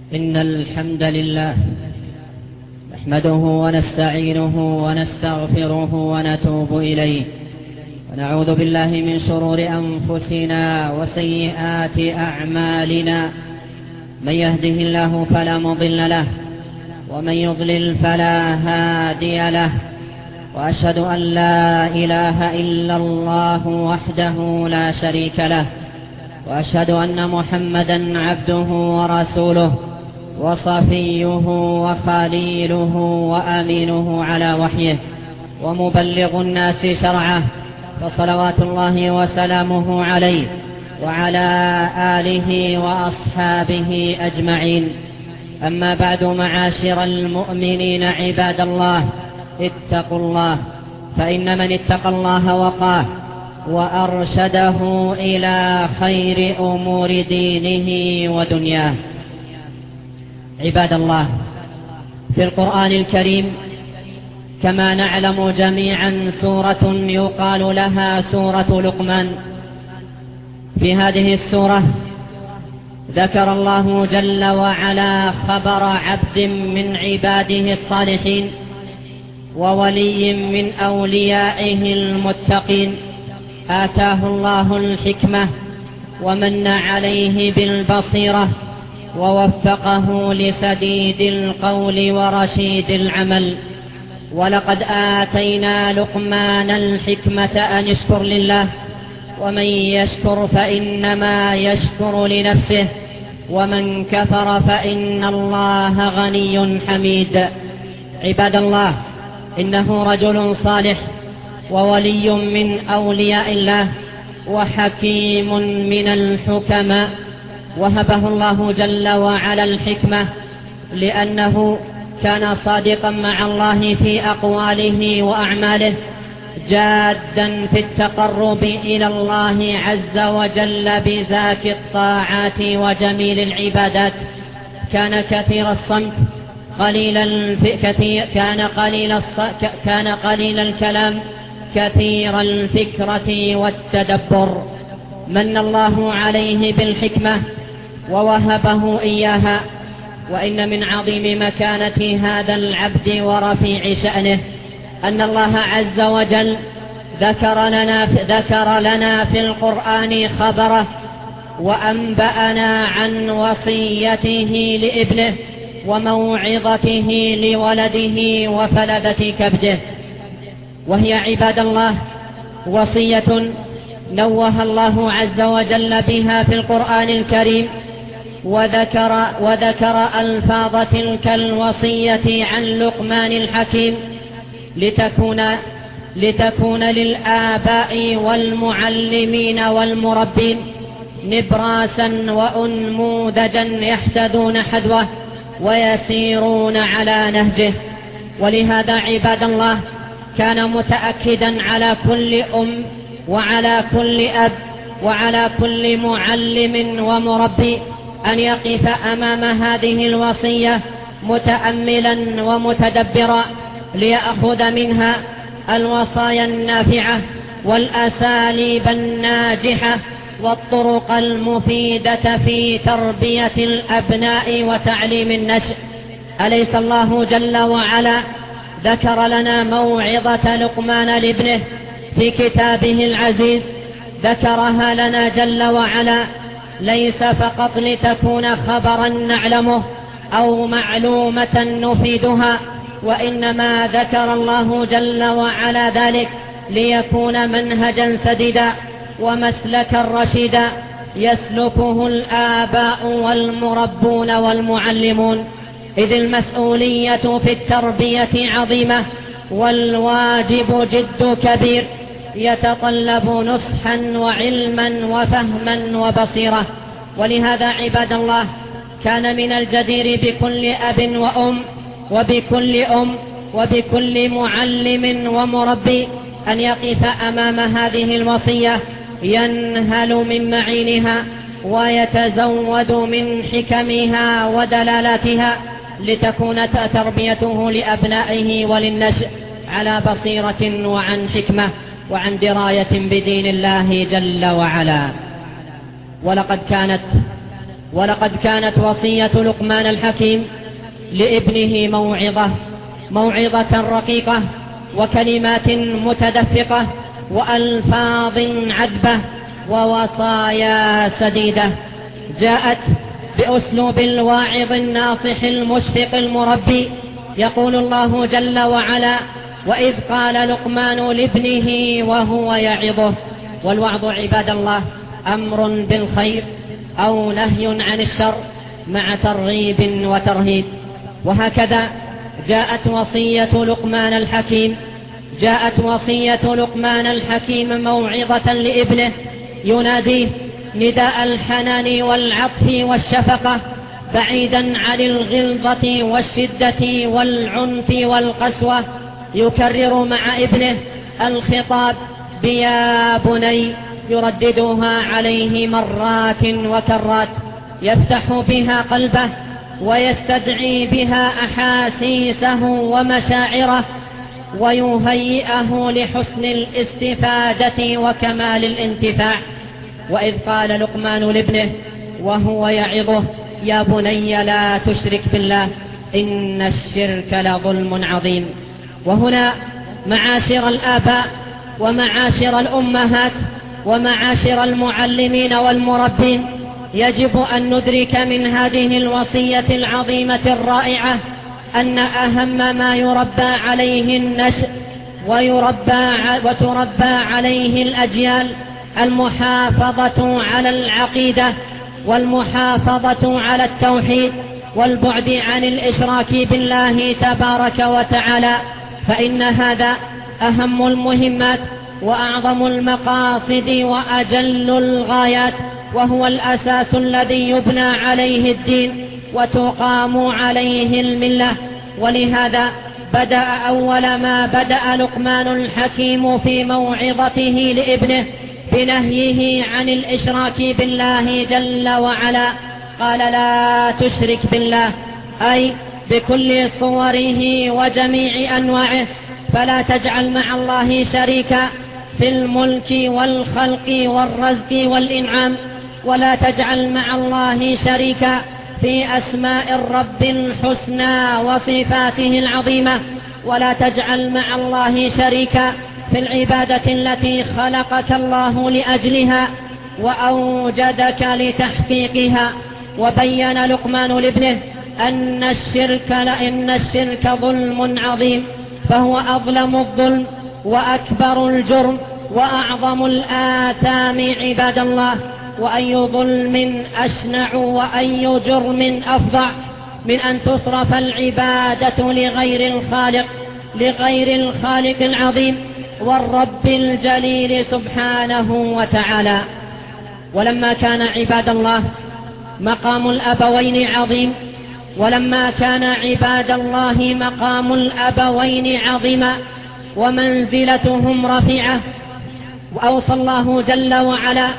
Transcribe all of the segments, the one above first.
إن الحمد لله نحمده ونستعينه ونستغفره ونتوب إليه، ونعوذ بالله من شرور أنفسنا وسيئات أعمالنا. من يهده الله فلا مضل له، ومن يضلل فلا هادي له. وأشهد أن لا إله إلا الله وحده لا شريك له، وأشهد أن محمدا عبده ورسوله وصفيه وخليله وأمينه على وحيه، ومبلغ الناس شرعه، فصلوات الله وسلامه عليه وعلى آله وأصحابه أجمعين. أما بعد، معاشر المؤمنين عباد الله، اتقوا الله، فإن من اتقى الله وقاه وأرشده إلى خير أمور دينه ودنياه. عباد الله، في القرآن الكريم كما نعلم جميعا سورة يقال لها سورة لقمان. في هذه السورة ذكر الله جل وعلا خبر عبد من عباده الصالحين وولي من أوليائه المتقين، آتاه الله الحكمة ومن عليه بالبصيرة ووفقه لسديد القول ورشيد العمل. ولقد آتينا لقمان الحكمة أن يشكر لله، ومن يشكر فإنما يشكر لنفسه، ومن كفر فإن الله غني حميد. عباد الله، إنه رجل صالح وولي من أولياء الله وحكيم من الحكماء، وهبه الله جل وعلا الحكمة لأنه كان صادقا مع الله في أقواله وأعماله، جادا في التقرب إلى الله عز وجل بزاك الطاعات وجميل العبادات. كان كثير الصمت كان قليل الكلام كثير الفكرة والتدبر. من الله عليه بالحكمة ووهبه إياها. وإن من عظيم مكانة هذا العبد ورفيع شأنه أن الله عز وجل ذكر لنا في القرآن خبره وأنبأنا عن وصيته لابنه وموعظته لولده وفلذة كبده، وهي عباد الله وصية نوه الله عز وجل بها في القرآن الكريم، وذكر ألفاظ تلك الوصية عن لقمان الحكيم لتكون للآباء والمعلمين والمربين نبراسا وأنموذجا يحتذون حذوه ويسيرون على نهجه. ولهذا عباد الله كان متأكدا على كل أم وعلى كل أب وعلى كل معلم ومربي أن يقف أمام هذه الوصية متأملا ومتدبرا ليأخذ منها الوصايا النافعة والأساليب الناجحة والطرق المفيدة في تربية الأبناء وتعليم النشء. أليس الله جل وعلا ذكر لنا موعظة لقمان لابنه في كتابه العزيز؟ ذكرها لنا جل وعلا ليس فقط لتكون خبرا نعلمه أو معلومة نفيدها، وإنما ذكر الله جل وعلا ذلك ليكون منهجا سديدا ومسلكا رشيدا يسلكه الآباء والمربون والمعلمون، إذ المسؤولية في التربية عظيمة والواجب جد كبير، يتطلب نصحا وعلما وفهما وبصيرة. ولهذا عباد الله كان من الجدير بكل أب وأم وبكل معلم ومربي أن يقف أمام هذه الوصية ينهل من معينها ويتزود من حكمها ودلالاتها، لتكون تربيته لأبنائه وللنشء على بصيرة وعن حكمة وعن دراية بدين الله جل وعلا. ولقد كانت ولقد كانت وصية لقمان الحكيم لابنه موعظة رقيقة وكلمات متدفقة وألفاظ عذبة ووصايا سديدة جاءت بأسلوب الواعظ الناصح المشفق المربي. يقول الله جل وعلا: وإذ قال لقمان لابنه وهو يعظه. والوعظ عباد الله أمر بالخير أو نهي عن الشر مع ترغيب وترهيب. وهكذا جاءت وصية لقمان الحكيم موعظة لابنه يناديه نداء الحنان والعطف والشفقة بعيدا عن الغلظة والشدة والعنف والقسوة. يكرر مع ابنه الخطاب بيا بني، يرددها عليه مرات وكرات، يفتح بها قلبه ويستدعي بها أحاسيسه ومشاعره ويهيئه لحسن الاستفادة وكمال الانتفاع. وإذ قال لقمان لابنه وهو يعظه: يا بني لا تشرك بالله إن الشرك لظلم عظيم. وهنا معاشر الآباء ومعاشر الأمهات ومعاشر المعلمين والمربين، يجب أن ندرك من هذه الوصية العظيمة الرائعة أن أهم ما يربى عليه النشء وتربى عليه الأجيال المحافظة على العقيدة والمحافظة على التوحيد والبعد عن الإشراك بالله تبارك وتعالى، فإن هذا أهم المهمات وأعظم المقاصد وأجل الغايات، وهو الأساس الذي يبنى عليه الدين وتقام عليه الملة. ولهذا بدأ أول ما بدأ لقمان الحكيم في موعظته لابنه بنهيه عن الإشراك بالله جل وعلا. قال: لا تشرك بالله، أي بكل صوره وجميع أنواعه، فلا تجعل مع الله شريكا في الملك والخلق والرزق والإنعام، ولا تجعل مع الله شريكا في أسماء الرب الحسنى وصفاته العظيمة، ولا تجعل مع الله شريكا في العبادة التي خلقك الله لأجلها وأوجدك لتحقيقها. وبين لقمان لابنه أن الشرك ظلم عظيم، فهو أظلم الظلم وأكبر الجرم وأعظم الآثام عباد الله، وأي ظلم أشنع وأي جرم أفظع من أن تصرف العبادة لغير الخالق العظيم والرب الجليل سبحانه وتعالى. ولما كان عباد الله مقام الأبوين عظيم، عظيما ومنزلتهم رفيعة، وأوصى الله جل وعلا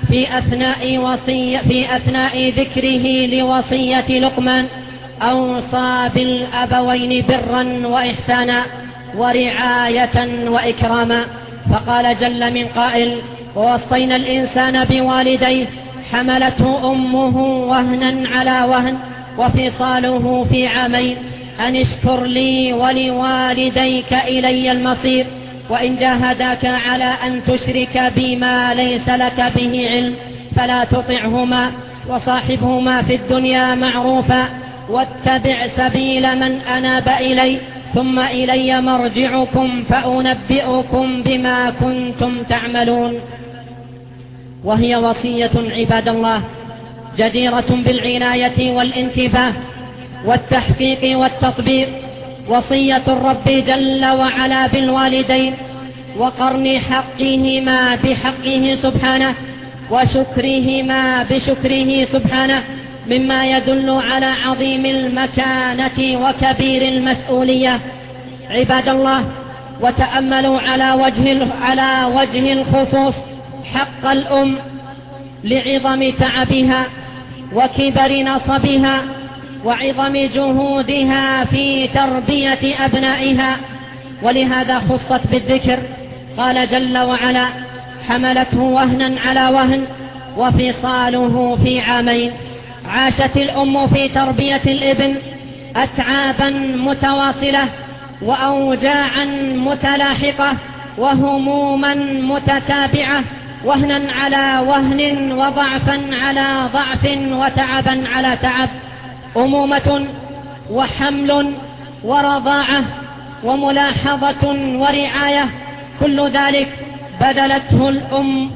في أثناء ذكره لوصية لقمان، أوصى بالأبوين برا وإحسانا ورعاية وإكراما، فقال جل من قائل: ووصينا الإنسان بوالديه حملته أمه وهنا على وهن وفصاله في عامين أن اشكر لي ولوالديك إلي المصير، وإن جاهداك على أن تشرك بي ما ليس لك به علم فلا تطعهما وصاحبهما في الدنيا معروفا، واتبع سبيل من أناب إلي ثم إلي مرجعكم فأنبئكم بما كنتم تعملون. وهي وصية عباد الله جديرة بالعناية والانتباه والتحقيق والتطبيق، وصية الرب جل وعلا بالوالدين وقرن حقهما بحقه سبحانه وشكرهما بشكره سبحانه، مما يدل على عظيم المكانة وكبير المسؤولية. عباد الله، وتأملوا على وجه الخصوص حق الأم لعظم تعبها وكبر نصبها وعظم جهودها في تربية أبنائها، ولهذا خصت بالذكر. قال جل وعلا: حملته وهنا على وهن وفصاله في عامين. عاشت الأم في تربية الابن أتعابا متواصلة وأوجاعا متلاحقة وهموما متتابعة، وهنا على وهن وضعفا على ضعف وتعبا على تعب، أمومة وحمل ورضاعة وملاحظة ورعاية، كل ذلك بذلته الأم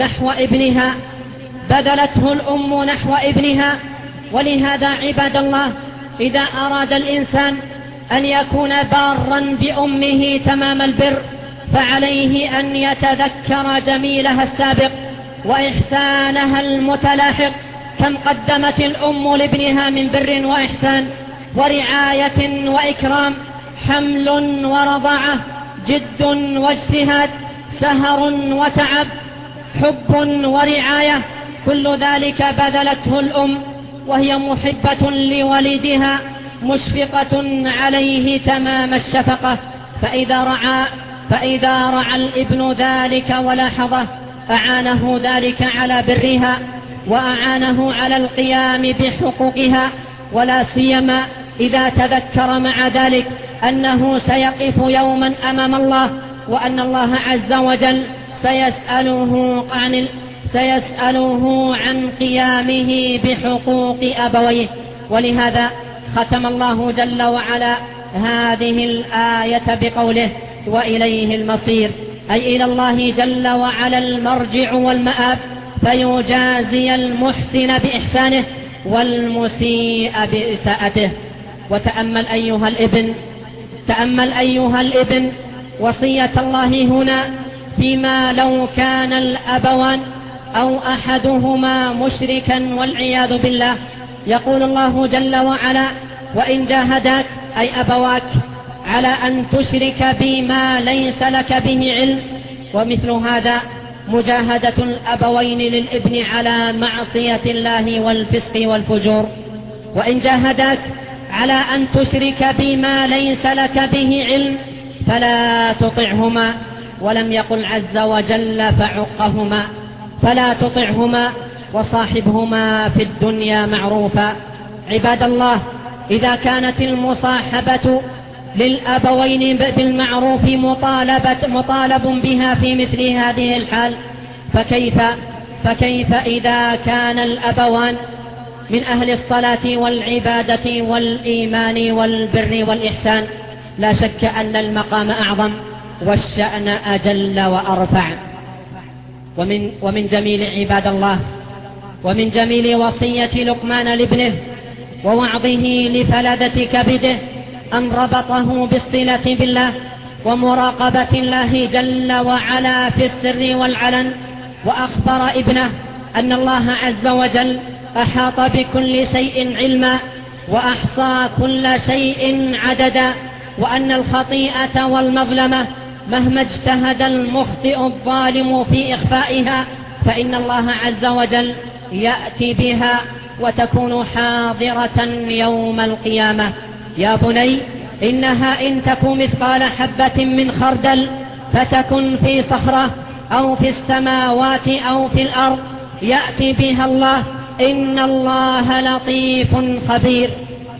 نحو ابنها. ولهذا عباد الله، إذا أراد الإنسان أن يكون بارا بأمه تمام البر فعليه أن يتذكر جميلها السابق وإحسانها المتلاحق. كم قدمت الأم لابنها من بر وإحسان ورعاية وإكرام، حمل ورضاعة، جد واجتهاد، سهر وتعب، حب ورعاية، كل ذلك بذلته الأم، وهي محبة لولدها مشفقة عليه تمام الشفقة. فإذا رعى الابن ذلك ولاحظه أعانه ذلك على برها وأعانه على القيام بحقوقها، ولا سيما إذا تذكر مع ذلك أنه سيقف يوما أمام الله، وأن الله عز وجل سيسأله عن قيامه بحقوق أبويه. ولهذا ختم الله جل وعلا هذه الآية بقوله: وإليه المصير، أي إلى الله جل وعلا المرجع والمآب، فيجازي المحسن بإحسانه والمسيء بإساءته. وتأمل أيها الابن وصية الله هنا فيما لو كان الأبوان أو أحدهما مشركا والعياذ بالله. يقول الله جل وعلا: وإن جاهداك أي أبواك على أن تشرك بما ليس لك به علم. ومثل هذا مجاهدة الأبوين للابن على معصية الله والفسق والفجور. وإن جاهداك على أن تشرك بما ليس لك به علم فلا تطعهما، ولم يقل عز وجل فعقهما، فلا تطعهما وصاحبهما في الدنيا معروفا. عباد الله، إذا كانت المصاحبة للأبوين بالمعروف مطالب بها في مثل هذه الحال، فكيف إذا كان الأبوان من أهل الصلاة والعبادة والإيمان والبر والإحسان؟ لا شك أن المقام أعظم والشأن أجل وأرفع. ومن جميل عباد الله، ومن جميل وصية لقمان لابنه ووعظه لفلذة كبده أن ربطه بالصلة بالله ومراقبة الله جل وعلا في السر والعلن، وأخبر ابنه أن الله عز وجل أحاط بكل شيء علما وأحصى كل شيء عددا، وأن الخطيئة والمظلمة مهما اجتهد المخطئ الظالم في إخفائها فإن الله عز وجل يأتي بها وتكون حاضرة يوم القيامة. يا بني إنها إن تك مثقال حبة من خردل فتكن في صخرة أو في السماوات أو في الأرض يأتي بها الله، إن الله لطيف خبير.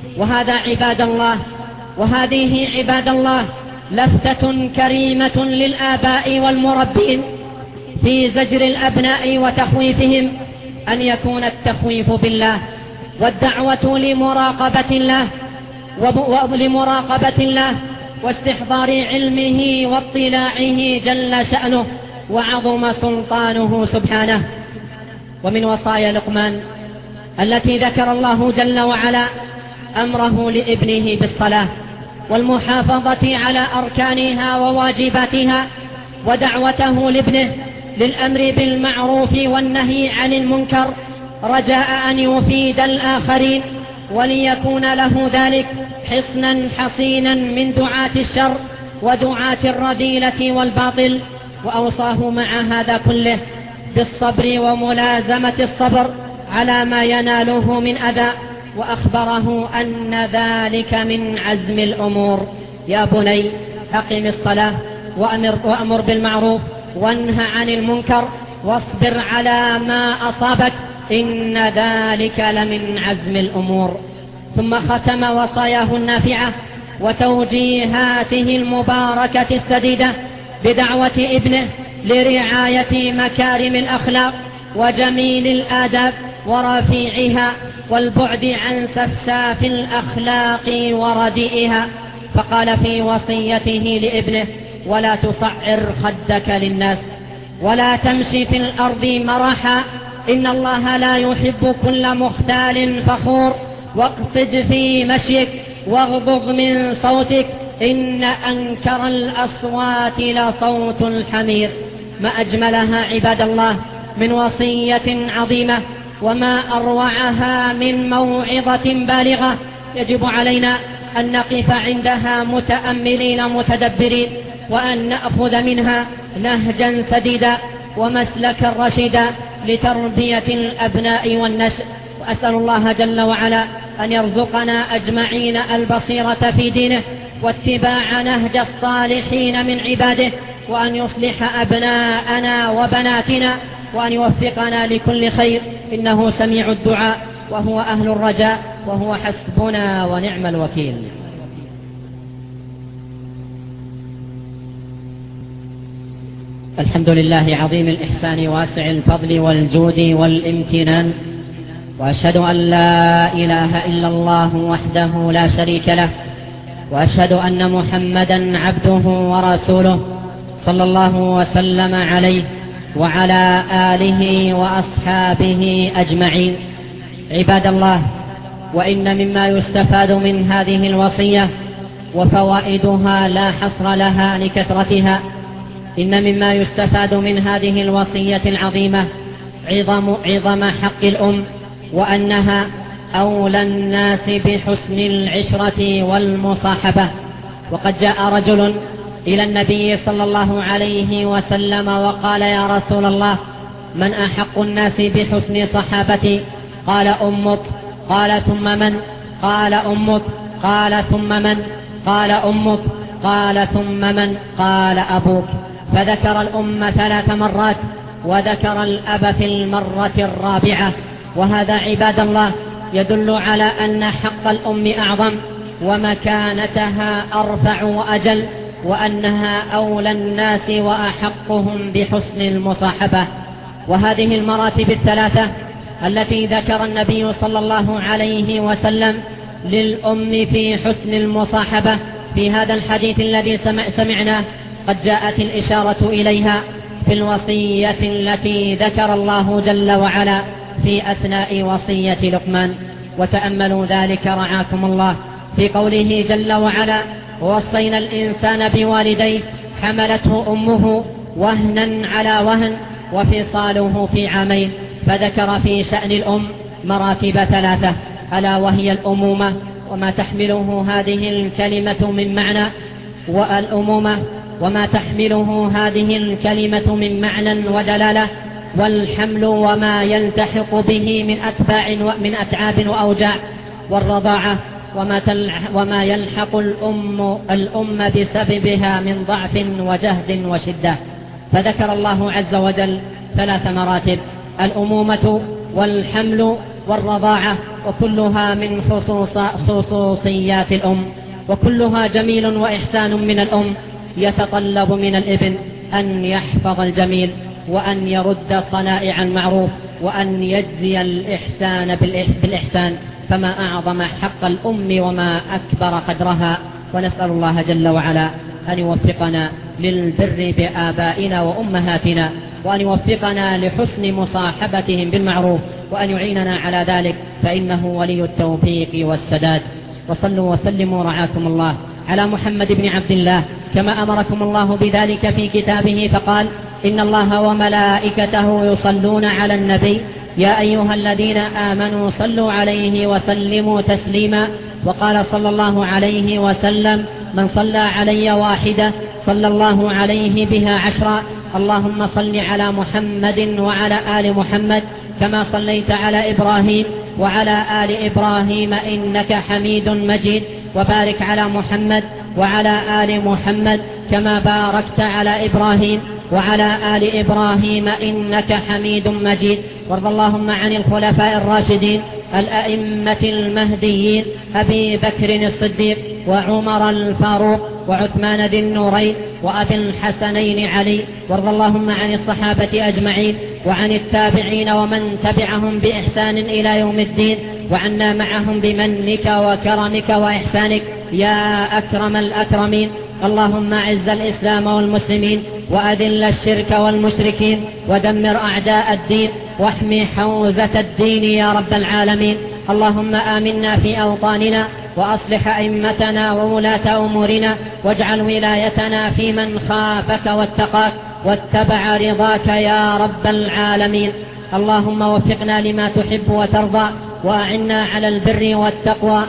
وهذه عباد الله لفتة كريمة للآباء والمربين في زجر الأبناء وتخويفهم، أن يكون التخويف بالله والدعوة لمراقبة الله واستحضار علمه واطلاعه جل شأنه وعظم سلطانه سبحانه. ومن وصايا لقمان التي ذكر الله جل وعلا أمره لابنه بالصلاة والمحافظة على أركانها وواجباتها، ودعوته لابنه للأمر بالمعروف والنهي عن المنكر رجاء أن يفيد الآخرين وليكون له ذلك حصنا حصينا من دعاة الشر ودعاة الرذيلة والباطل. وأوصاه مع هذا كله بالصبر وملازمة الصبر على ما يناله من أذى، وأخبره أن ذلك من عزم الأمور. يا بني أقم الصلاة وأمر بالمعروف وانهى عن المنكر واصبر على ما أصابك إن ذلك لمن عزم الأمور. ثم ختم وصاياه النافعة وتوجيهاته المباركة السديدة بدعوة ابنه لرعاية مكارم الأخلاق وجميل الآداب ورفيعها والبعد عن سفساف الأخلاق ورديئها. فقال في وصيته لابنه: ولا تصعر خدك للناس ولا تمشي في الأرض مرحا، إن الله لا يحب كل مختال فخور، واقصد في مشيك واغضض من صوتك، إن أنكر الأصوات لصوت الحمير. ما أجملها عباد الله من وصية عظيمة، وما أروعها من موعظة بالغة يجب علينا أن نقف عندها متأملين متدبرين، وأن نأخذ منها نهجا سديدا ومسلكا رشيدا لتربية الأبناء والنشء. وأسأل الله جل وعلا أن يرزقنا أجمعين البصيرة في دينه واتباع نهج الصالحين من عباده، وأن يصلح أبناءنا وبناتنا، وأن يوفقنا لكل خير، إنه سميع الدعاء وهو أهل الرجاء، وهو حسبنا ونعم الوكيل. الحمد لله عظيم الإحسان واسع الفضل والجود والامتنان، وأشهد أن لا إله إلا الله وحده لا شريك له، وأشهد أن محمدا عبده ورسوله صلى الله وسلم عليه وعلى آله وأصحابه أجمعين. عباد الله، وإن مما يستفاد من هذه الوصية وفوائدها لا حصر لها لكثرتها، إن مما يستفاد من هذه الوصية العظيمة عظم حق الأم، وأنها أولى الناس بحسن العشرة والمصاحبة. وقد جاء رجل إلى النبي صلى الله عليه وسلم وقال: يا رسول الله، من أحق الناس بحسن صحابتي؟ قال: أمك. قال: ثم من؟ قال: أمك. قال: ثم من؟ قال: أمك. قال: ثم من؟ قال: أبوك. فذكر الأم 3 مرات، وذكر الأب في المرة الرابعة. وهذا عباد الله يدل على أن حق الأم أعظم، ومكانتها أرفع وأجل، وأنها أولى الناس وأحقهم بحسن المصاحبة. وهذه المراتب ال3 التي ذكر النبي صلى الله عليه وسلم للأم في حسن المصاحبة في هذا الحديث الذي سمعناه، قد جاءت الإشارة إليها في الوصية التي ذكر الله جل وعلا في أثناء وصية لقمان. وتأملوا ذلك رعاكم الله في قوله جل وعلا: ووصينا الإنسان بوالديه حملته أمه وهنا على وهن وفصاله في عامين. فذكر في شأن الأم مراتب 3، ألا وهي الأمومة وما تحمله هذه الكلمة من معنى، والأمومة وما تحمله هذه الكلمة من معنى ودلالة، والحمل وما يلتحق به من أتعاب وأوجاع، والرضاعة وما يلحق الأم بسببها من ضعف وجهد وشدة. فذكر الله عز وجل 3 مراتب: الأمومة والحمل والرضاعة، وكلها من خصوصيات الأم، وكلها جميل وإحسان من الأم. يتطلب من الابن أن يحفظ الجميل، وأن يرد صنائع المعروف، وأن يجزي الإحسان بالإحسان. فما أعظم حق الأم وما أكبر قدرها. ونسأل الله جل وعلا أن يوفقنا للبر بآبائنا وأمهاتنا، وأن يوفقنا لحسن مصاحبتهم بالمعروف، وأن يعيننا على ذلك، فإنه ولي التوفيق والسداد. وصلوا وسلموا رعاكم الله على محمد بن عبد الله كما أمركم الله بذلك في كتابه، فقال: إن الله وملائكته يصلون على النبي يا أيها الذين آمنوا صلوا عليه وسلموا تسليما. وقال صلى الله عليه وسلم: من صلى علي واحدة صلى الله عليه بها 10. اللهم صل على محمد وعلى آل محمد كما صليت على إبراهيم وعلى آل إبراهيم إنك حميد مجيد. وبارك على محمد وعلى آل محمد كما باركت على إبراهيم وعلى آل إبراهيم إنك حميد مجيد. وارض اللهم عن الخلفاء الراشدين الأئمة المهديين أبي بكر الصديق وعمر الفاروق وعثمان ذي النورين وأبي الحسنين علي. وارض اللهم عن الصحابة أجمعين وعن التابعين ومن تبعهم بإحسان إلى يوم الدين، وعنا معهم بمنك وكرمك وإحسانك يا أكرم الأكرمين. اللهم أعز الإسلام والمسلمين وأذل الشرك والمشركين ودمر أعداء الدين واحمي حوزة الدين يا رب العالمين. اللهم آمنا في أوطاننا وأصلح أئمتنا وولاة أمورنا، واجعل ولايتنا في من خافك واتقاك واتبع رضاك يا رب العالمين. اللهم وفقنا لما تحب وترضى، وأعنا على البر والتقوى،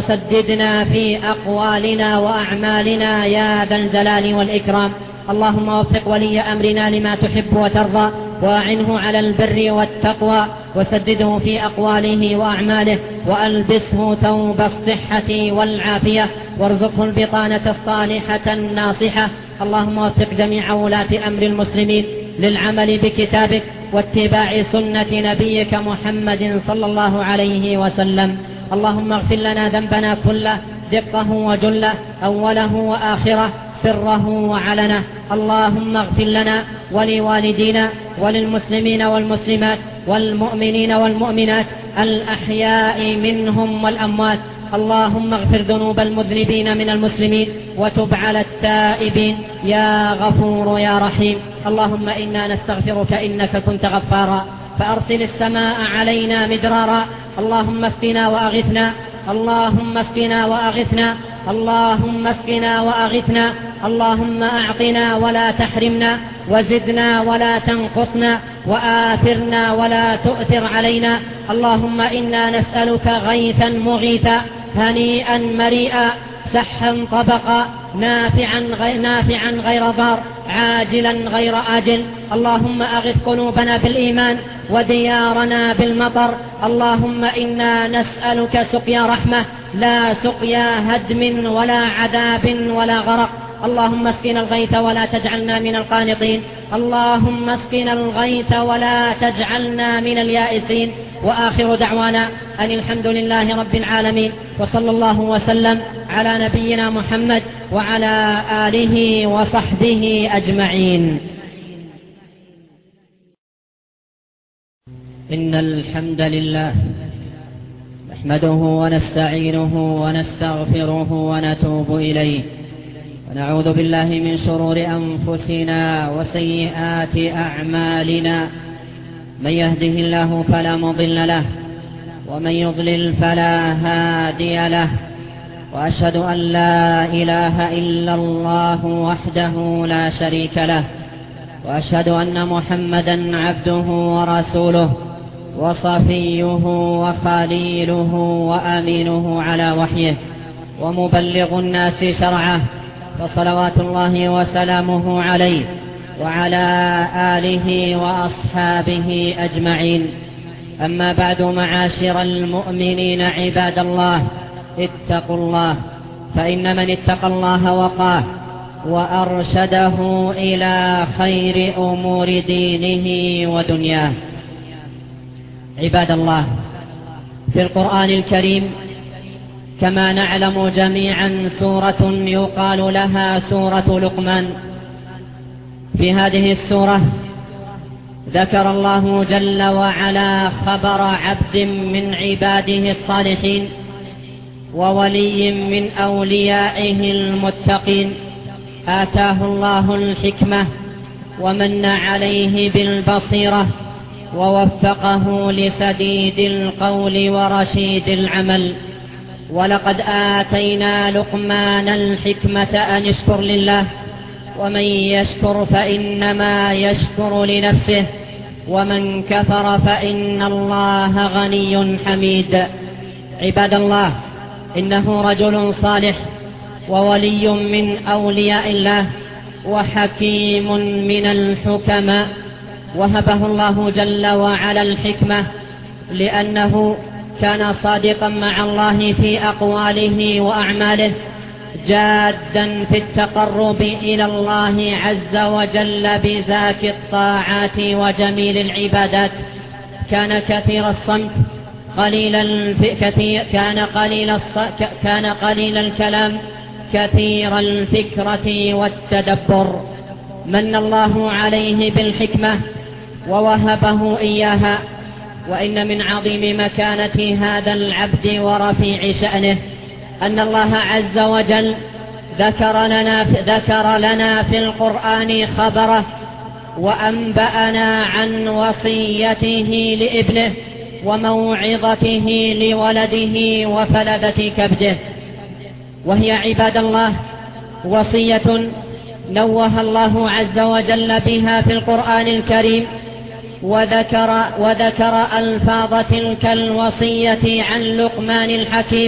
وسددنا في أقوالنا وأعمالنا يا ذا الجلال والإكرام. اللهم وفق ولي أمرنا لما تحب وترضى، وأعنه على البر والتقوى، وسدده في أقواله وأعماله، وألبسه ثوب الصحة والعافية، وارزقه البطانة الصالحة الناصحة. اللهم وفق جميع ولاة أمر المسلمين للعمل بكتابك واتباع سنة نبيك محمد صلى الله عليه وسلم. اللهم اغفر لنا ذنبنا كله، دقه وجله، أوله وآخره، سره وعلنه. اللهم اغفر لنا ولوالدينا وللمسلمين والمسلمات والمؤمنين والمؤمنات الأحياء منهم والأموات. اللهم اغفر ذنوب المذنبين من المسلمين وتب على التائبين يا غفور يا رحيم. اللهم إنا نستغفرك إنك كنت غفارا، فأرسل السماء علينا مدرارا. اللهم اسقنا وأغثنا، اللهم اسقنا وأغثنا، اللهم اسقنا وأغثنا. اللهم أعطنا ولا تحرمنا، وزدنا ولا تنقصنا، وآثرنا ولا تؤثر علينا. اللهم إنا نسألك غيثا مغيثا، هنيئا مريئا، سحا طبقا، نافعا غير ضار، عاجلا غير آجل. اللهم أغث قلوبنا بالإيمان وديارنا بالمطر. اللهم إنا نسألك سقيا رحمة لا سقيا هدم ولا عذاب ولا غرق. اللهم اسقنا الغيث ولا تجعلنا من القانطين. اللهم اسقنا الغيث ولا تجعلنا من اليائسين. وآخر دعوانا أن الحمد لله رب العالمين، وصلى الله وسلم على نبينا محمد وعلى آله وصحبه أجمعين. إن الحمد لله نحمده ونستعينه ونستغفره ونتوب إليه، ونعوذ بالله من شرور أنفسنا وسيئات أعمالنا. من يهده الله فلا مضل له، ومن يضلل فلا هادي له. وأشهد أن لا إله إلا الله وحده لا شريك له، وأشهد أن محمدا عبده ورسوله وصفيه وخليله وأمينه على وحيه، ومبلغ الناس شرعه، فصلوات الله وسلامه عليه وعلى آله وأصحابه أجمعين. أما بعد، معاشر المؤمنين عباد الله، اتقوا الله، فإن من اتقى الله وقاه وأرشده إلى خير أمور دينه ودنياه. عباد الله، في القرآن الكريم كما نعلم جميعا سورة يقال لها سورة لقمان. في هذه السورة ذكر الله جل وعلا خبر عبد من عباده الصالحين وولي من أوليائه المتقين، آتاه الله الحكمة ومن عليه بالبصيرة، ووفقه لسديد القول ورشيد العمل. ولقد آتينا لقمان الحكمة أن يشكر لله، ومن يشكر فإنما يشكر لنفسه، ومن كفر فإن الله غني حميد. عباد الله، إنه رجل صالح وولي من أولياء الله وحكيم من الحكماء، وهبه الله جل وعلا الحكمة لأنه كان صادقا مع الله في أقواله وأعماله، جادا في التقرب إلى الله عز وجل بذاك الطاعات وجميل العبادات. كان كثير الصمت كان قليل الكلام كثير الفكرة والتدبر. من الله عليه بالحكمة ووهبه إياها. وإن من عظيم مكانة هذا العبد ورفيع شأنه أن الله عز وجل ذكر لنا في القرآن خبره وأنبأنا عن وصيته لابنه وموعظته لولده وفلذة كبده، وهي عباد الله وصية نوه الله عز وجل بها في القرآن الكريم، وذكر ألفاظ تلك الوصية عن لقمان الحكيم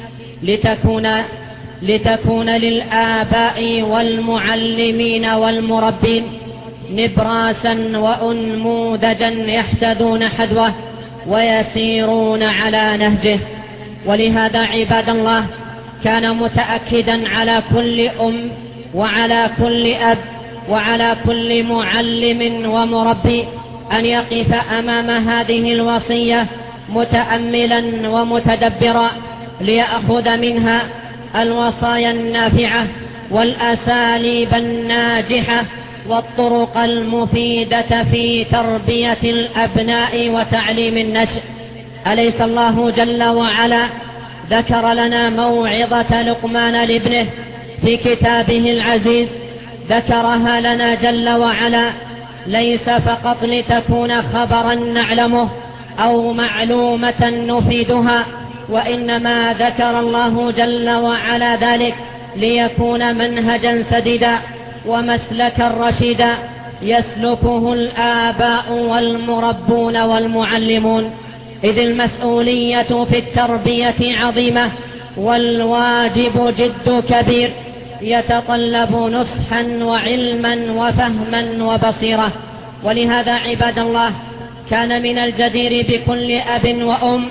لتكون للآباء والمعلمين والمربين نبراسا وأنموذجا يحتذون حذوه ويسيرون على نهجه. ولهذا عباد الله كان متأكدا على كل أم وعلى كل أب وعلى كل معلم ومربي أن يقف أمام هذه الوصية متأملا ومتدبرا ليأخذ منها الوصايا النافعة والأساليب الناجحة والطرق المفيدة في تربية الأبناء وتعليم النشء. أليس الله جل وعلا ذكر لنا موعظة لقمان لابنه في كتابه العزيز؟ ذكرها لنا جل وعلا ليس فقط لتكون خبرا نعلمه أو معلومة نفيدها، وإنما ذكر الله جل وعلا ذلك ليكون منهجا سديدا ومسلكا رشيدا يسلكه الآباء والمربون والمعلمون، إذ المسؤولية في التربية عظيمة والواجب جد كبير يتطلب نصحا وعلما وفهما وبصيرة. ولهذا عباد الله كان من الجدير بكل أب وأم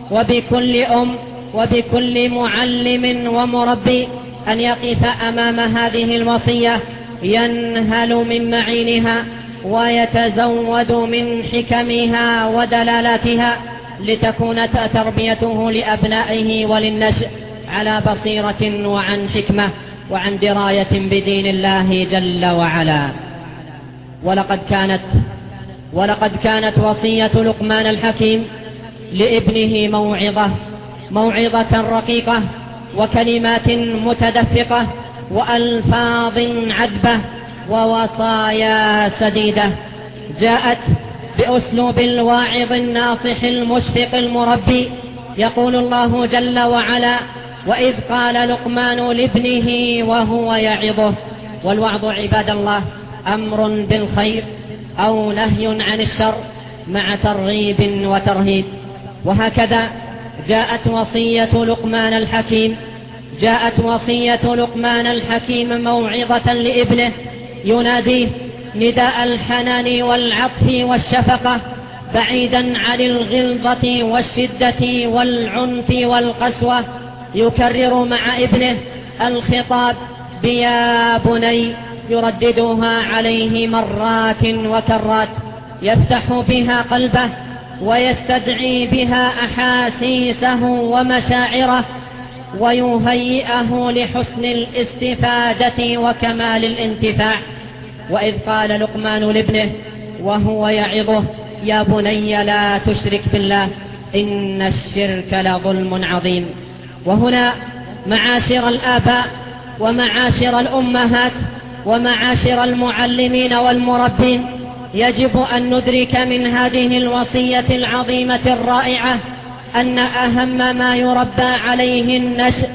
وبكل معلم ومربي أن يقف أمام هذه الوصية ينهل من معينها ويتزود من حكمها ودلالاتها لتكون تربيته لأبنائه وللنشء على بصيرة وعن حكمة وعن دراية بدين الله جل وعلا. ولقد كانت وصية لقمان الحكيم لابنه موعظة رقيقة وكلمات متدفقة وألفاظ عذبة ووصايا سديدة جاءت بأسلوب الواعظ الناصح المشفق المربي. يقول الله جل وعلا: وإذ قال لقمان لابنه وهو يعظه. والوعظ عباد الله أمر بالخير أو نهي عن الشر مع ترغيب وترهيب. وهكذا جاءت وصية لقمان الحكيم موعظة لابنه يناديه نداء الحنان والعطف والشفقة بعيدا عن الغلظة والشدة والعنف والقسوة، يكرر مع ابنه الخطاب بيا بني، يرددها عليه مرات وكرات، يفتح بها قلبه ويستدعي بها أحاسيسه ومشاعره ويهيئه لحسن الاستفادة وكمال الانتفاع. وإذ قال لقمان لابنه وهو يعظه: يا بني لا تشرك بالله إن الشرك لظلم عظيم. وهنا معاشر الآباء ومعاشر الأمهات ومعاشر المعلمين والمربين يجب أن ندرك من هذه الوصية العظيمة الرائعة أن أهم ما يربى عليه النشء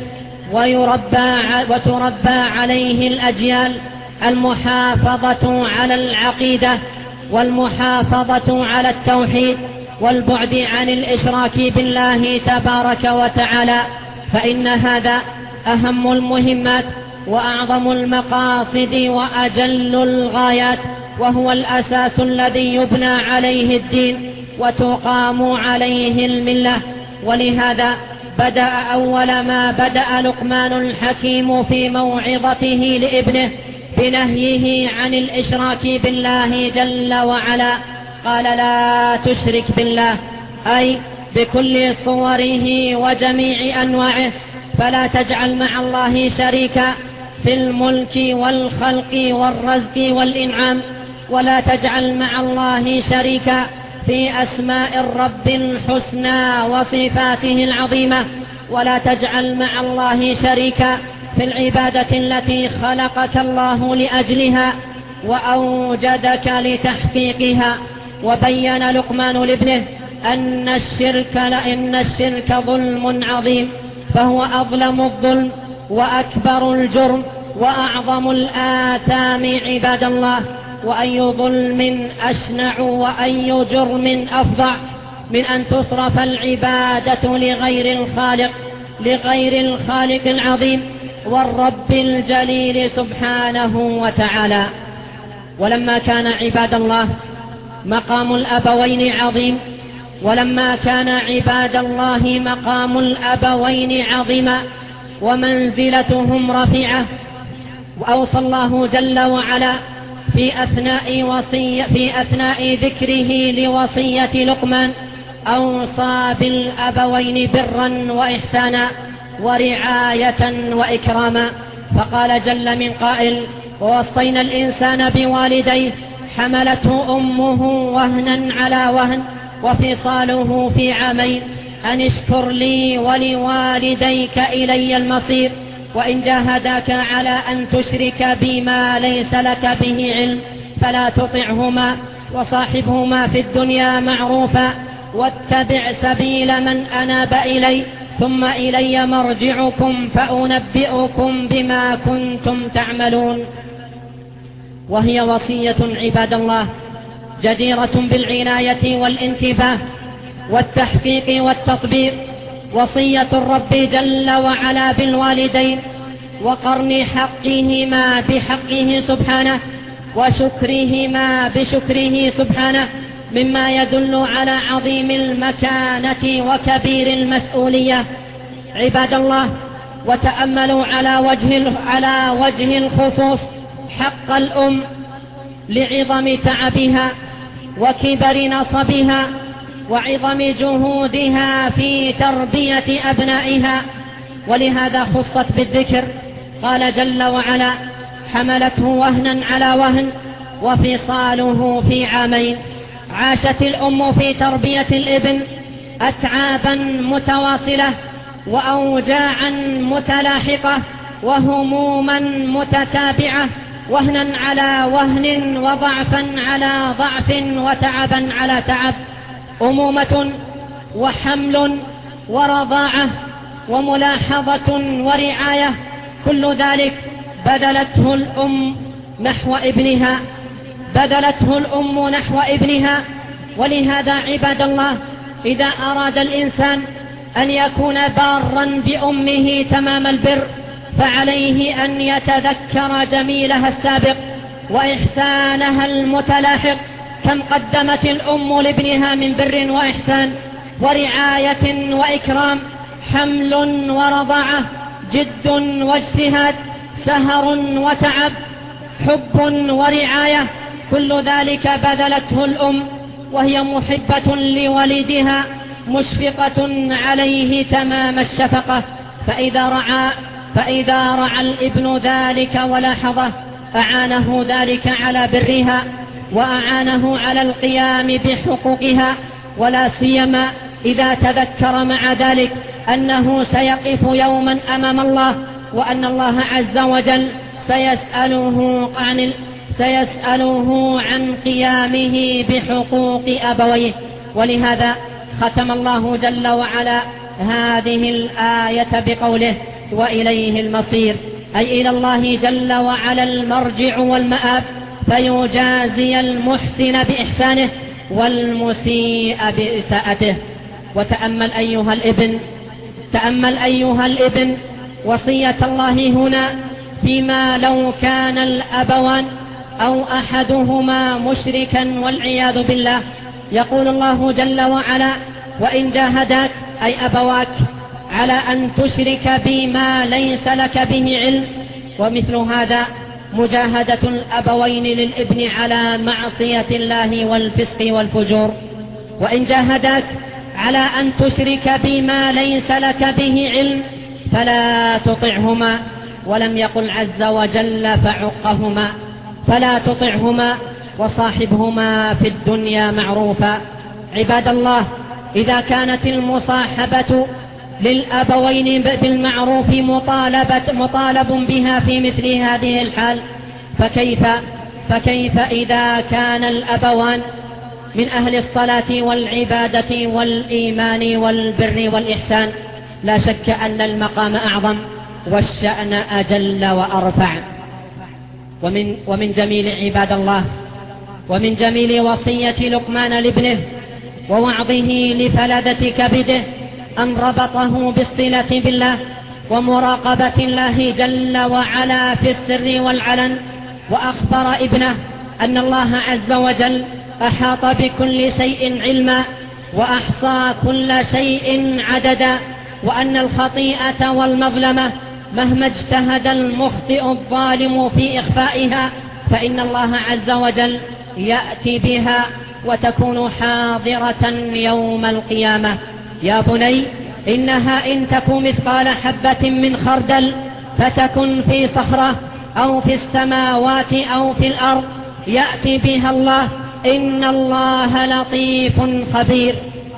وتربى عليه الأجيال المحافظة على العقيدة والمحافظة على التوحيد والبعد عن الإشراك بالله تبارك وتعالى، فإن هذا أهم المهمات وأعظم المقاصد وأجل الغايات، وهو الأساس الذي يبنى عليه الدين وتقام عليه الملة. ولهذا بدأ أول ما بدأ لقمان الحكيم في موعظته لابنه بنهيه عن الإشراك بالله جل وعلا قال لا تشرك بالله، أي بكل صوره وجميع أنواعه، فلا تجعل مع الله شريكا في الملك والخلق والرزق والإنعام، ولا تجعل مع الله شريكا في أسماء الرب الحسنى وصفاته العظيمة، ولا تجعل مع الله شريكا في العبادة التي خلقك الله لأجلها وأوجدك لتحقيقها. وبين لقمان لابنه أن الشرك ظلم عظيم، فهو أظلم الظلم وأكبر الجرم وأعظم الآثام عباد الله، وأي ظلم أشنع وأي جرم أفظع من أن تصرف العبادة لغير الخالق العظيم والرب الجليل سبحانه وتعالى. ولما كان عباد الله مقام الأبوين عظيم، ولما كان عباد الله مقام الأبوين عظيما ومنزلتهم رفيعة، وأوصى الله جل وعلا في أثناء ذكره لوصية لقمان، أوصى بالأبوين برا وإحسانا ورعاية وإكراما، فقال جل من قائل: ووصينا الإنسان بوالديه حملته أمه وهنا على وهن وفصاله في عامين أن اشكر لي ولوالديك إلي المصير، وإن جاهداك على أن تشرك بي ما ليس لك به علم فلا تطعهما، وصاحبهما في الدنيا معروفا، واتبع سبيل من أناب إلي، ثم إلي مرجعكم فأنبئكم بما كنتم تعملون. وهي وصية عباد الله جديرة بالعناية والانتباه والتحقيق والتطبيق، وصية الرب جل وعلا بالوالدين وقرن حقهما بحقه سبحانه وشكرهما بشكره سبحانه، مما يدل على عظيم المكانة وكبير المسؤولية. عباد الله، وتأملوا على وجه الخصوص حق الأم لعظم تعبها وكبر نصبها وعظم جهودها في تربية أبنائها، ولهذا خصت بالذكر. قال جل وعلا: حملته وهنا على وهن وفصاله في عامين. عاشت الأم في تربية الابن أتعابا متواصلة وأوجاعا متلاحقة وهموما متتابعة، وهنا على وهن وضعفا على ضعف وتعبا على تعب، أمومة وحمل ورضاعة وملاحظة ورعاية، كل ذلك بذلته الأم نحو ابنها. ولهذا عباد الله، إذا أراد الإنسان أن يكون بارا بأمه تمام البر فعليه أن يتذكر جميلها السابق وإحسانها المتلاحق، كم قدمت الأم لابنها من بر وإحسان ورعاية وإكرام، حمل ورضاعة، جد واجتهاد، سهر وتعب، حب ورعاية، كل ذلك بذلته الأم، وهي محبة لولدها مشفقة عليه تمام الشفقة. فإذا رعى الابن ذلك ولاحظه أعانه ذلك على برها وأعانه على القيام بحقوقها، ولا سيما إذا تذكر مع ذلك أنه سيقف يوما أمام الله، وأن الله عز وجل سيسأله عن قيامه بحقوق أبويه. ولهذا ختم الله جل وعلا هذه الآية بقوله: وإليه المصير، أي إلى الله جل وعلا المرجع والمآب، فيجازي المحسن بإحسانه والمسيء بإساءته. وتأمل أيها الابن وصية الله هنا فيما لو كان الأبوان أو أحدهما مشركا والعياذ بالله. يقول الله جل وعلا: وإن جاهداك، أي أبواك، على أن تشرك بي ما ليس لك به علم. ومثل هذا مجاهدة الأبوين للابن على معصية الله والفسق والفجور. وإن جاهداك على أن تشرك بما ليس لك به علم فلا تطعهما، ولم يقل عز وجل فعقهما، فلا تطعهما وصاحبهما في الدنيا معروفا. عباد الله، إذا كانت المصاحبة للأبوين بالمعروف مطالب بها في مثل هذه الحال، فكيف إذا كان الأبوان من أهل الصلاة والعبادة والإيمان والبر والإحسان؟ لا شك أن المقام أعظم والشأن أجل وأرفع. ومن جميل عباد الله، ومن جميل وصية لقمان لابنه ووعظه لفلذة كبده أن ربطه بالصلة بالله ومراقبة الله جل وعلا في السر والعلن، وأخبر ابنه أن الله عز وجل أحاط بكل شيء علما وأحصى كل شيء عددا، وأن الخطيئة والمظلمة مهما اجتهد المخطئ الظالم في إخفائها فإن الله عز وجل يأتي بها وتكون حاضرة يوم القيامة. يا بني إنها إن تك مثقال حبة من خردل فتكن في صخرة أو في السماوات أو في الأرض يأتي بها الله، إن الله لطيف خبير.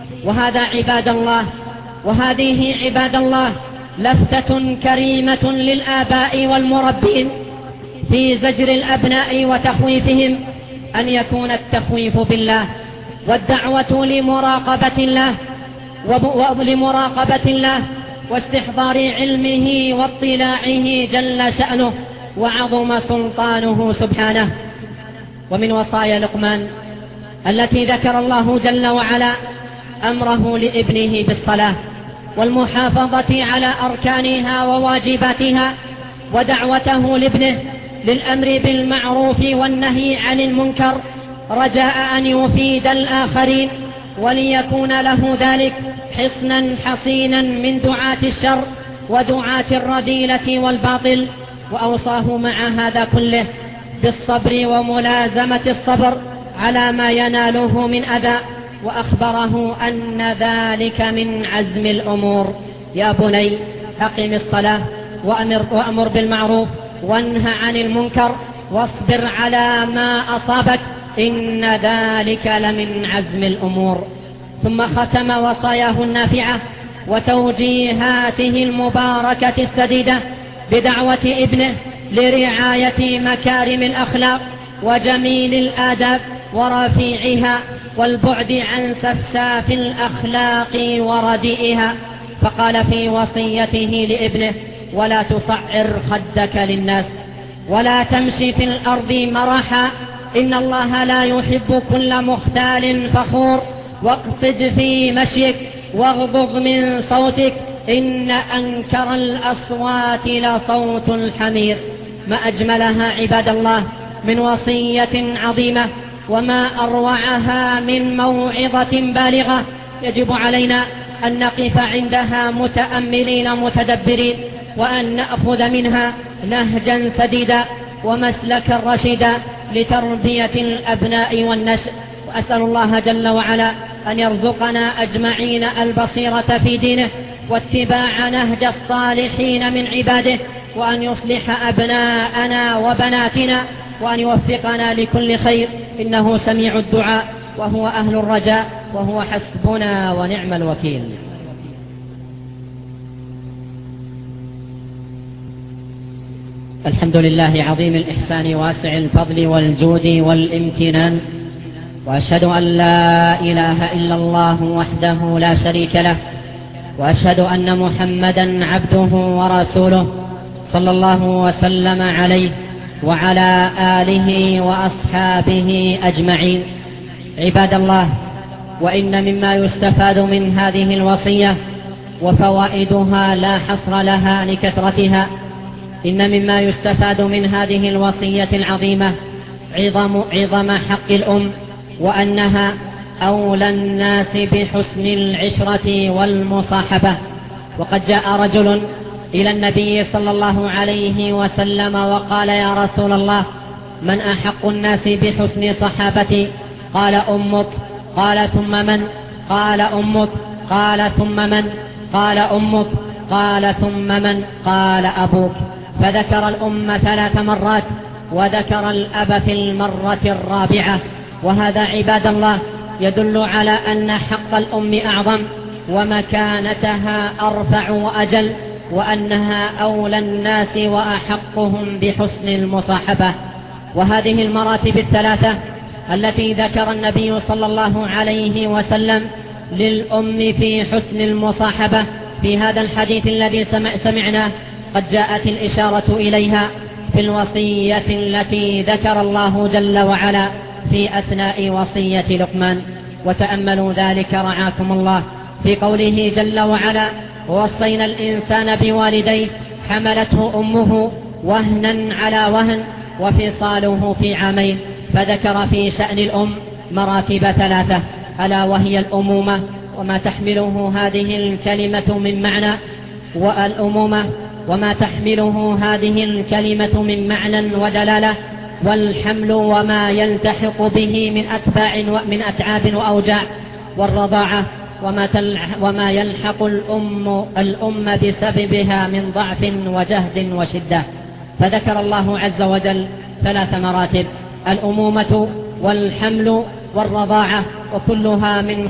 وهذه عباد الله لفتة كريمة للآباء والمربين في زجر الأبناء وتخويفهم، أن يكون التخويف بالله والدعوة لمراقبة الله واستحضار علمه واطلاعه جل شأنه وعظم سلطانه سبحانه. ومن وصايا لقمان التي ذكر الله جل وعلا أمره لابنه بالصلاة والمحافظة على أركانها وواجباتها، ودعوته لابنه للأمر بالمعروف والنهي عن المنكر رجاء أن يفيد الآخرين وليكون له ذلك حصنا حصينا من دعاة الشر ودعاة الرذيلة والباطل. وأوصاه مع هذا كله بالصبر وملازمة الصبر على ما يناله من أذى، وأخبره أن ذلك من عزم الأمور. يا بني أقم الصلاة وأمر بالمعروف وانه عن المنكر واصبر على ما أصابك إن ذلك لمن عزم الأمور. ثم ختم وصاياه النافعة وتوجيهاته المباركة السديدة بدعوة ابنه لرعاية مكارم الأخلاق وجميل الآداب ورفيعها والبعد عن سفساف الأخلاق ورديئها، فقال في وصيته لابنه: ولا تصعر خدك للناس ولا تمشي في الأرض مرحا، إن الله لا يحب كل مختال فخور، واقصد في مشيك واغضض من صوتك، إن أنكر الأصوات لصوت الحمير. ما أجملها عباد الله من وصية عظيمة، وما أروعها من موعظة بالغة يجب علينا أن نقف عندها متأملين متدبرين، وأن نأخذ منها نهجا سديدا ومسلكا رشدا لتربية الأبناء والنشء. وأسأل الله جل وعلا أن يرزقنا أجمعين البصيرة في دينه واتباع نهج الصالحين من عباده، وأن يصلح أبناءنا وبناتنا، وأن يوفقنا لكل خير، إنه سميع الدعاء وهو أهل الرجاء، وهو حسبنا ونعم الوكيل. الحمد لله عظيم الإحسان واسع الفضل والجود والامتنان، وأشهد أن لا إله إلا الله وحده لا شريك له، وأشهد أن محمدا عبده ورسوله صلى الله وسلم عليه وعلى آله وأصحابه أجمعين. عباد الله، وإن مما يستفاد من هذه الوصية وفوائدها لا حصر لها لكثرتها، إن مما يستفاد من هذه الوصية العظيمة عظم حق الأم، وأنها أولى الناس بحسن العشرة والمصاحبة. وقد جاء رجل إلى النبي صلى الله عليه وسلم وقال: يا رسول الله، من أحق الناس بحسن صحابتي؟ قال: أمك. قال: ثم من؟ قال: أمك. قال: ثم من؟ قال: أمك. قال: ثم من؟ قال: أبوك. فذكر الأم 3 مرات، وذكر الأب في المرة الرابعة. وهذا عباد الله يدل على أن حق الأم أعظم، ومكانتها أرفع وأجل، وأنها أولى الناس وأحقهم بحسن المصاحبة. وهذه المراتب 3 التي ذكر النبي صلى الله عليه وسلم للأم في حسن المصاحبة في هذا الحديث الذي سمعناه، قد جاءت الإشارة إليها في الوصية التي ذكر الله جل وعلا في أثناء وصية لقمان. وتأملوا ذلك رعاكم الله في قوله جل وعلا: ووصينا الإنسان بوالديه حملته أمه وهنا على وهن وفصاله في عامين. فذكر في شأن الأم مراتب 3، ألا وهي الأمومة وما تحمله هذه الكلمة من معنى، والأمومة وما تحمله هذه الكلمة من معنى ودلالة، والحمل وما يلتحق به من أتعاب وأوجاع، والرضاعة وما يلحق الأم بسببها من ضعف وجهد وشدة. فذكر الله عز وجل 3 مراتب: الأمومة والحمل والرضاعة، وكلها من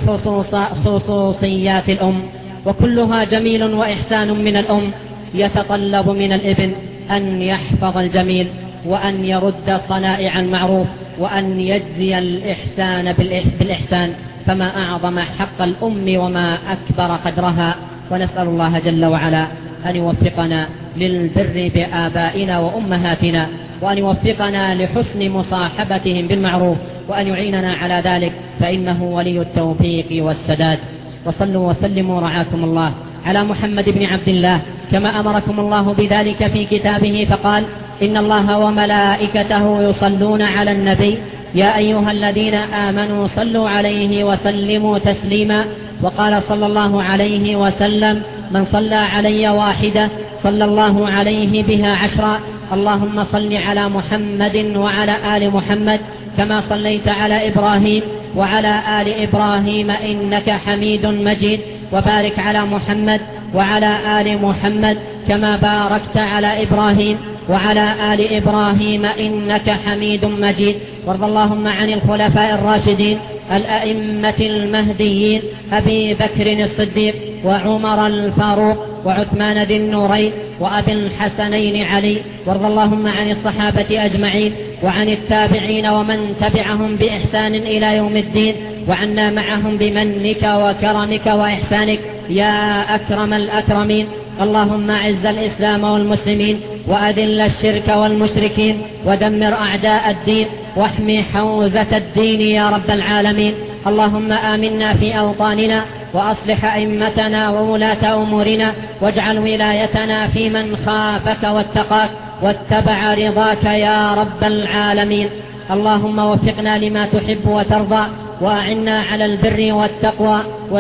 خصوصيات الأم، وكلها جميل وإحسان من الأم. يتطلب من الابن أن يحفظ الجميل، وأن يرد صنائع المعروف، وأن يجزي الإحسان بالإحسان. فما أعظم حق الأم وما أكبر قدرها. ونسأل الله جل وعلا أن يوفقنا للبر بآبائنا وأمهاتنا، وأن يوفقنا لحسن مصاحبتهم بالمعروف، وأن يعيننا على ذلك، فإنه ولي التوفيق والسداد. وصلوا وسلموا رعاكم الله على محمد بن عبد الله كما أمركم الله بذلك في كتابه، فقال: إن الله وملائكته يصلون على النبي يا أيها الذين آمنوا صلوا عليه وسلموا تسليما. وقال صلى الله عليه وسلم: من صلى علي واحدة صلى الله عليه بها 10. اللهم صل على محمد وعلى آل محمد كما صليت على إبراهيم وعلى آل إبراهيم إنك حميد مجيد. وبارك على محمد وعلى آل محمد كما باركت على إبراهيم وعلى آل إبراهيم إنك حميد مجيد. وارض اللهم عن الخلفاء الراشدين الأئمة المهديين أبي بكر الصديق وعمر الفاروق وعثمان ذي النورين وأبي الحسنين علي. وارض اللهم عن الصحابة أجمعين وعن التابعين ومن تبعهم بإحسان إلى يوم الدين، وعنا معهم بمنك وكرمك وإحسانك يا أكرم الأكرمين. اللهم أعز الإسلام والمسلمين، وأذل الشرك والمشركين، ودمر أعداء الدين، واحمي حوزة الدين يا رب العالمين. اللهم آمنا في أوطاننا، وأصلح أئمتنا وولاة أمورنا، واجعل ولايتنا في من خافك واتقاك واتبع رضاك يا رب العالمين. اللهم وفقنا لما تحب وترضى، وأعنا على البر والتقوى،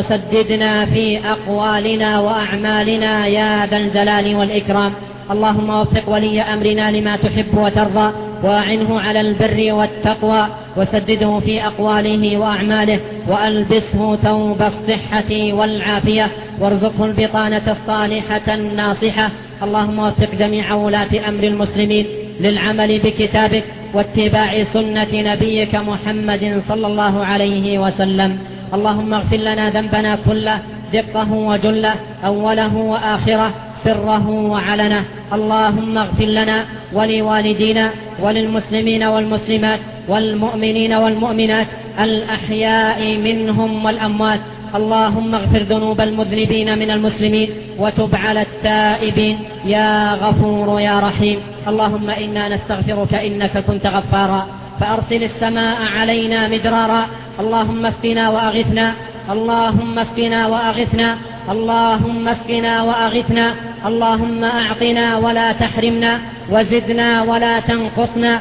وسددنا في أقوالنا وأعمالنا يا ذا الجلال والإكرام. اللهم وفق ولي أمرنا لما تحب وترضى، وأعنه على البر والتقوى، وسدده في أقواله وأعماله، وألبسه ثوب الصحة والعافية، وارزقه البطانة الصالحة الناصحة. اللهم وفق جميع ولاة أمر المسلمين للعمل بكتابك واتباع سنة نبيك محمد صلى الله عليه وسلم. اللهم اغفر لنا ذنبنا كله، دقه وجله، أوله وآخره، سره وعلنه. اللهم اغفر لنا ولوالدينا وللمسلمين والمسلمات والمؤمنين والمؤمنات الأحياء منهم والأموات. اللهم اغفر ذنوب المذنبين من المسلمين، وتب على التائبين يا غفور يا رحيم. اللهم إنا نستغفرك إنك كنت غفارا، فأرسل السماء علينا مدرارا. اللهم اسقنا وأغثنا، اللهم اسقنا وأغثنا، اللهم اسقنا وأغثنا. اللهم أعطنا ولا تحرمنا، وزدنا ولا تنقصنا،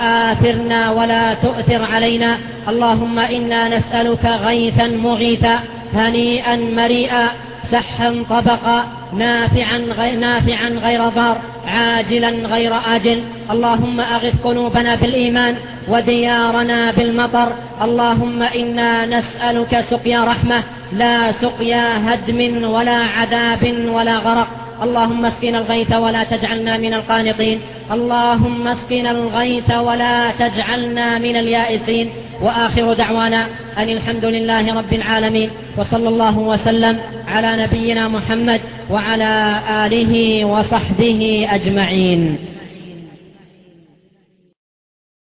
وآثرنا ولا تؤثر علينا. اللهم إنا نسألك غيثا مغيثا، هنيئا مريئا، سحا طبقا، نافعا غير ضار، عاجلا غير آجل. اللهم أغث قلوبنا بالإيمان وديارنا بالمطر. اللهم إنا نسألك سقيا رحمة لا سقيا هدم ولا عذاب ولا غرق. اللهم اسقنا الغيث ولا تجعلنا من القانطين. اللهم اسقنا الغيث ولا تجعلنا من اليائسين. وآخر دعوانا أن الحمد لله رب العالمين، وصلى الله وسلم على نبينا محمد وعلى آله وصحبه أجمعين.